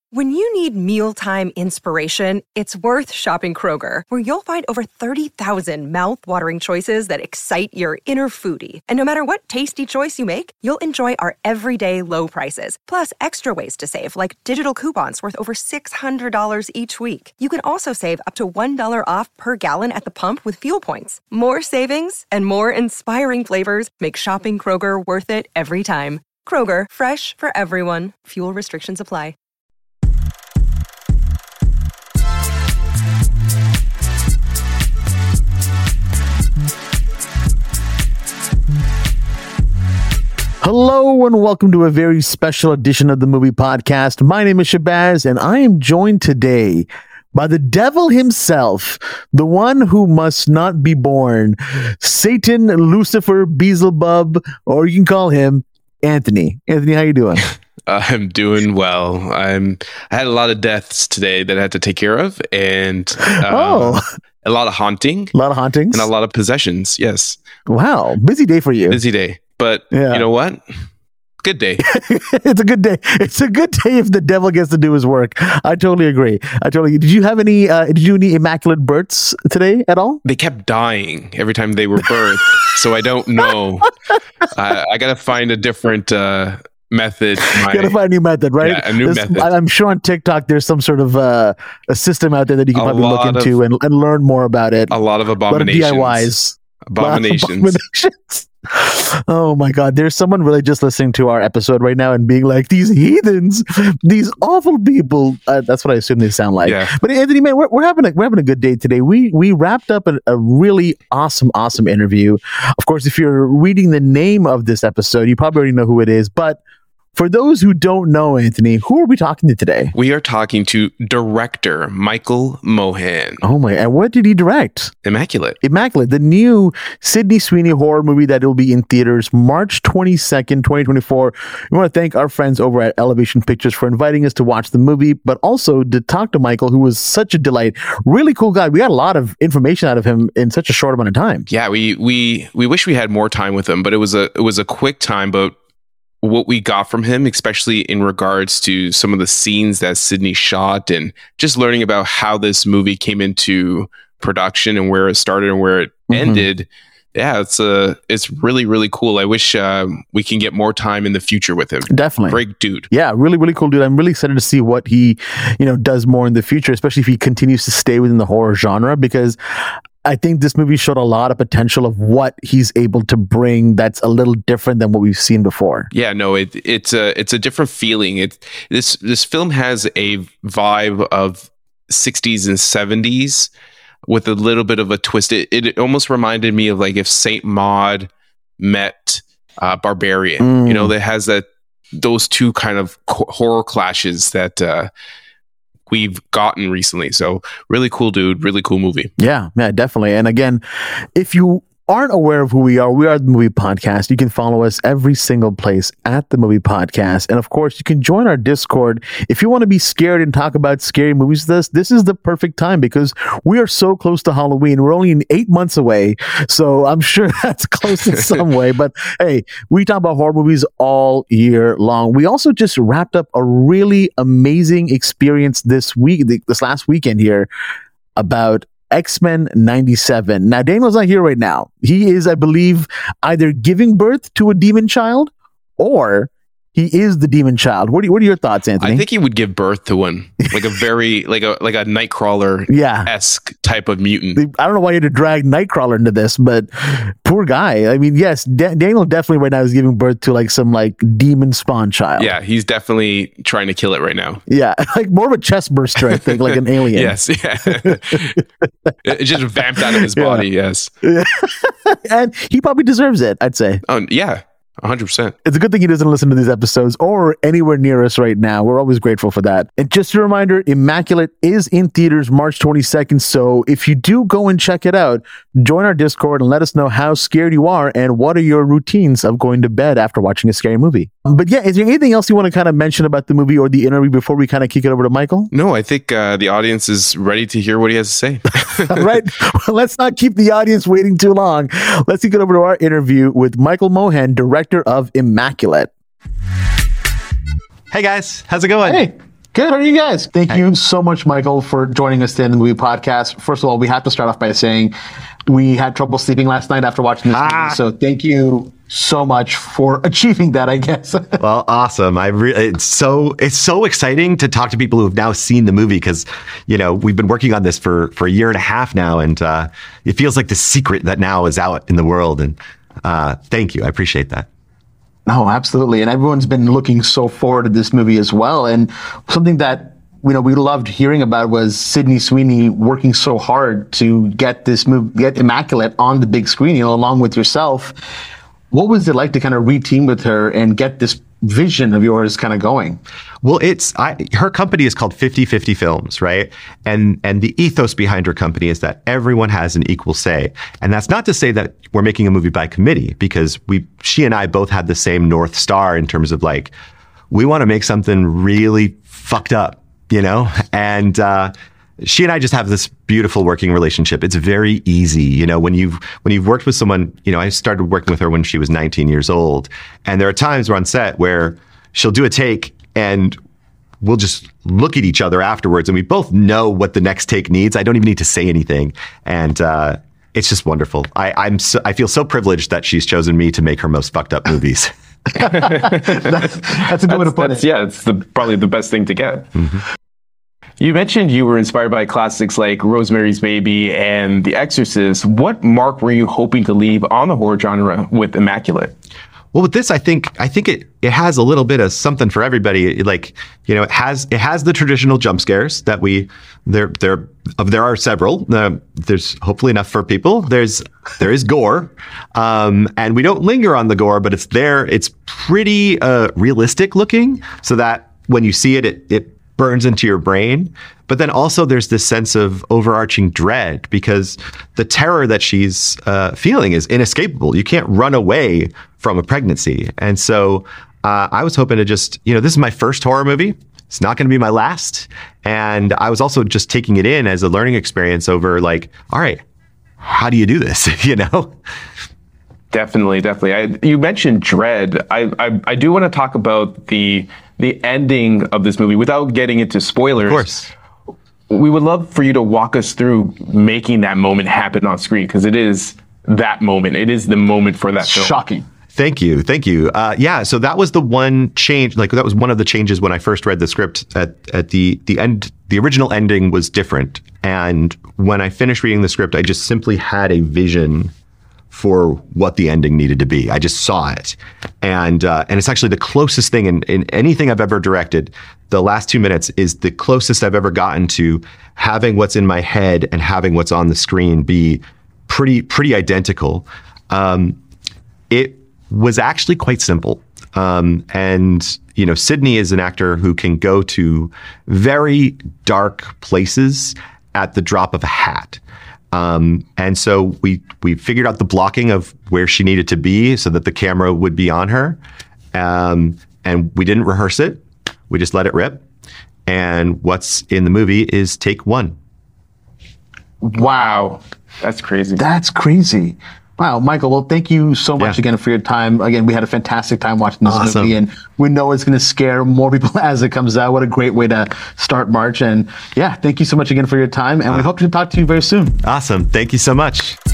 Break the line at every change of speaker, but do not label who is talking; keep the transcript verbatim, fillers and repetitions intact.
When you need mealtime inspiration, it's worth shopping Kroger, where you'll find over thirty thousand mouth-watering choices that excite your inner foodie. And no matter what tasty choice you make, you'll enjoy our everyday low prices, plus extra ways to save, like digital coupons worth over six hundred dollars each week. You can also save up to one dollar off per gallon at the pump with fuel points. More savings and more inspiring flavors make shopping Kroger worth it every time. Kroger, fresh for everyone. Fuel restrictions apply.
Hello and welcome to a very special edition of the Movie Podcast. My name is Shabazz and I am joined today by the devil himself, the one who must not be born, Satan, Lucifer, Beelzebub, or you can call him Anthony. Anthony, how you doing?
I'm doing well. I'm. I had a lot of deaths today that I had to take care of, and uh,
oh,
a lot of haunting,
a lot of hauntings,
and a lot of possessions. Yes.
Wow, busy day for you.
Busy day. But yeah. You know what? Good day.
It's a good day. It's a good day if the devil gets to do his work. I totally agree. I totally. Did you have any? Uh, did you do any immaculate births today at all?
They kept dying every time they were birthed, so I don't know. I, I gotta find a different uh, method.
My, you gotta find a new method, right?
Yeah, a new
there's,
method.
I'm sure on TikTok there's some sort of uh, a system out there that you can a probably look into of, and, and learn more about it.
A lot of abominations.
A lot of D I Ys.
Abominations.
abominations. Oh my God, there's someone really just listening to our episode right now and being like, these heathens, these awful people. Uh, that's what I assume they sound like.
Yeah.
But Anthony, man, we're, we're having a we're having a good day today. We we wrapped up a, a really awesome, awesome interview. Of course, if you're reading the name of this episode, you probably already know who it is. But for those who don't know, Anthony, who are we talking to today?
We are talking to director Michael Mohan.
Oh my! And what did he direct?
Immaculate.
Immaculate, the new Sydney Sweeney horror movie that will be in theaters March twenty-second, twenty twenty-four. We want to thank our friends over at Elevation Pictures for inviting us to watch the movie, but also to talk to Michael, who was such a delight. Really cool guy. We got a lot of information out of him in such a short amount of time.
Yeah, we we we wish we had more time with him, but it was a it was a quick time, but what we got from him, especially in regards to some of the scenes that Sydney shot and just learning about how this movie came into production and where it started and where it mm-hmm. ended. Yeah, it's a, it's really, really cool. I wish uh, we can get more time in the future with him.
Definitely.
Great dude.
Yeah, really, really cool dude. I'm really excited to see what he, you know, does more in the future, especially if he continues to stay within the horror genre, because I think this movie showed a lot of potential of what he's able to bring that's a little different than what we've seen before.
Yeah, no, it, it's a it's a different feeling. It this this film has a vibe of sixties and seventies with a little bit of a twist. It, it almost reminded me of like if Saint Maud met uh, Barbarian. Mm. You know, that has that those two kind of co- horror clashes that uh, we've gotten recently. So really cool dude, really cool movie.
Yeah, yeah, definitely. And again, if you aren't aware of who we are, we are the Movie Podcast. You can follow us every single place at the Movie Podcast. And of course, you can join our Discord. If you want to be scared and talk about scary movies with us, this is the perfect time because we are so close to Halloween. We're only in eight months away. So I'm sure that's close in some way. But hey, we talk about horror movies all year long. We also just wrapped up a really amazing experience this week, this last weekend here about X-Men ninety-seven. Now, Daniel's not here right now. He is, I believe, either giving birth to a demon child or he is the demon child. What are, what are your thoughts, Anthony?
I think he would give birth to one, like a very, like a like a Nightcrawler
yeah.
esque type of mutant.
I don't know why you had to drag Nightcrawler into this, but poor guy. I mean, yes, D- Daniel definitely right now is giving birth to like some like demon spawn child.
Yeah, he's definitely trying to kill it right now.
Yeah, like more of a chest burster, I think, like an alien.
Yes, yeah. It just vamped out of his body.
Yeah.
Yes,
and he probably deserves it, I'd say.
Oh yeah. one hundred percent.
It's a good thing he doesn't listen to these episodes or anywhere near us right now. We're always grateful for that. And just a reminder, Immaculate is in theaters March twenty-second. So if you do go and check it out, join our Discord and let us know how scared you are and what are your routines of going to bed after watching a scary movie. But yeah, is there anything else you want to kind of mention about the movie or the interview before we kind of kick it over to Michael?
No, I think uh, the audience is ready to hear what he has to say.
All right. Well, let's not keep the audience waiting too long. Let's kick it over to our interview with Michael Mohan, director of Immaculate.
Hey guys, how's it going?
Hey, Good. How are you guys? Thank you so much, Michael, for joining us today in the movie podcast. First of all, we have to start off by saying we had trouble sleeping last night after watching this ah. movie. So thank you so much for achieving that, I guess.
Well, awesome. I re- it's so it's so exciting to talk to people who've now seen the movie because, you know, we've been working on this for, for a year and a half now, and uh, it feels like the secret that now is out in the world. And uh, thank you. I appreciate that.
No, absolutely. And everyone's been looking so forward to this movie as well. And something that, you know, we loved hearing about was Sydney Sweeney working so hard to get this movie, get Immaculate on the big screen, you know, along with yourself. What was it like to kind of re-team with her and get this vision of yours kind of going?
Well, it's I, her company is called fifty fifty Films, right? And and the ethos behind her company is that everyone has an equal say. And that's not to say that we're making a movie by committee, because we she and I both had the same North Star in terms of like, we want to make something really fucked up, you know? And uh, she and I just have this beautiful working relationship. It's very easy, you know, when you've when you've worked with someone. You know, I started working with her when she was nineteen years old, and there are times we're on set where she'll do a take and we'll just look at each other afterwards, and we both know what the next take needs. I don't even need to say anything, and uh, it's just wonderful. I, I'm so, I feel so privileged that she's chosen me to make her most fucked up movies.
that's, that's a good way to put it.
Yeah, it's the, probably the best thing to get. Mm-hmm. You mentioned you were inspired by classics like Rosemary's Baby and The Exorcist. What mark were you hoping to leave on the horror genre with Immaculate?
Well, with this, I think I think it it has a little bit of something for everybody. It, like, you know, it has it has the traditional jump scares that we there there there are several. Uh, there's hopefully enough for people. There's there is gore, um, and we don't linger on the gore, but it's there. It's pretty uh, realistic looking, so that when you see it, it it burns into your brain. But then also there's this sense of overarching dread, because the terror that she's uh, feeling is inescapable. You can't run away from a pregnancy. And so uh, I was hoping to just, you know, this is my first horror movie. It's not going to be my last. And I was also just taking it in as a learning experience over like, all right, how do you do this? You know?
Definitely, definitely. I, you mentioned dread. I, I I do want to talk about the the ending of this movie without getting into spoilers.
Of course.
We would love for you to walk us through making that moment happen on screen, because it is that moment. It is the moment for that film.
Shocking.
Thank you. Thank you. Uh, yeah. So that was the one change, like that was one of the changes when I first read the script. At, at the, the end, the original ending was different. And when I finished reading the script, I just simply had a vision for what the ending needed to be. I just saw it. And uh, and it's actually the closest thing in, in anything I've ever directed. The last two minutes is the closest I've ever gotten to having what's in my head and having what's on the screen be pretty, pretty identical. Um, it was actually quite simple. Um, and, you know, Sydney is an actor who can go to very dark places at the drop of a hat. Um, and so we, we figured out the blocking of where she needed to be so that the camera would be on her. Um, and we didn't rehearse it. We just let it rip. And what's in the movie is take one.
Wow. That's crazy.
That's crazy. Wow, Michael, well, thank you so much yeah. again for your time. Again, we had a fantastic time watching this
awesome.
movie, and we know it's going to scare more people as it comes out. What a great way to start March. And yeah, thank you so much again for your time, and uh, we hope to talk to you very soon.
Awesome. Thank you so much.